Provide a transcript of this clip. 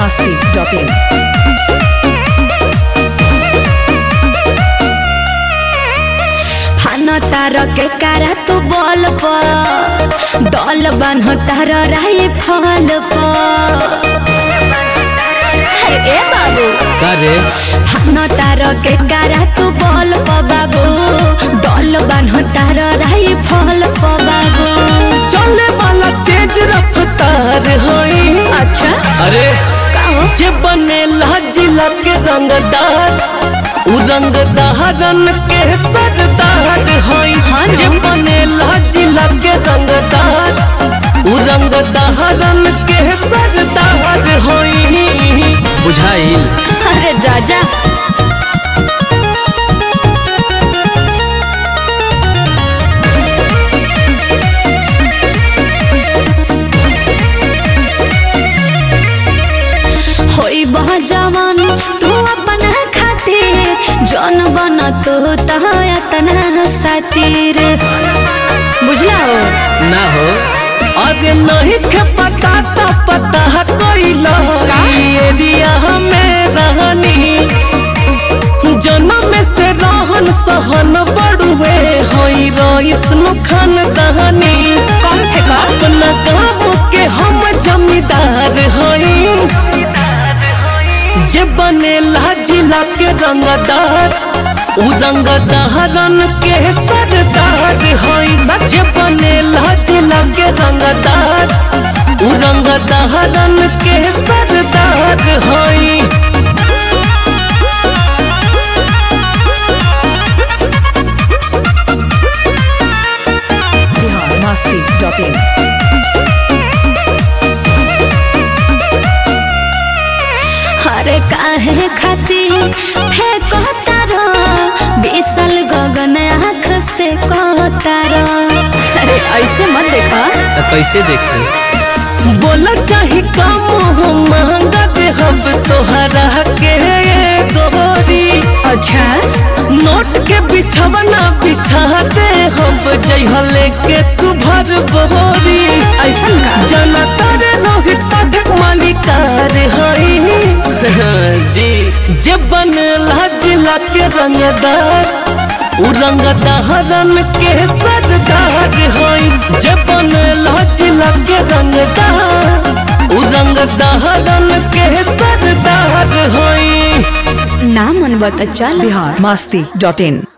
biharmasti.in तार के कारा तू बोल दल बन तार राई फल ए बाबू करे तार के कारा तू बोल बाबू दल बन तार राई फल बाबू चले वाला तेज रफ्तार होई। अच्छा अरे कहो जे बने जिला के रंगदार उ रंगदारन के सरदार होई। हाँ जे बने जिला के रंगदार उ रंगदारन के सरदार होई। बुझाइल? अरे जा होई बह जवान तू अपना खातिर जौन बन तू तना सातिर बुझला हो ना हो अरे नहीं के पता तो पता कोइलो एरिया में रहनी जन्म से रहन सहन बड़ुए होई रईस खान दहनी कौन थे का अपना गाँव के हम जमींदार होई। जे बने जिला के रंगदार उ रंगदारन के सरदार होई। जे बने जिला के रंगदार उ रंगदारन के सरदार होई। biharmasti.in अरे काहे खातिर फेंको तारो बिसल गगन आँख से कहतारो अरे ऐसे मत देखा तो कैसे देखे बोला चाहे काम हो महंगा दे हम तोहरा के गोरी। अच्छा नोट के बिछवना बिछा दे हम जइहले के तू भर बोरी। ऐसन का जाना तारे रोहित पाठक मालिकार हई जी। जे बनला जिला के रंगदार उ रंगदारन के सरदार होई। जे बनला जिला के रंगदार उ रंगदारन के सरदार होई। नाम मन बता चल biharmasti.in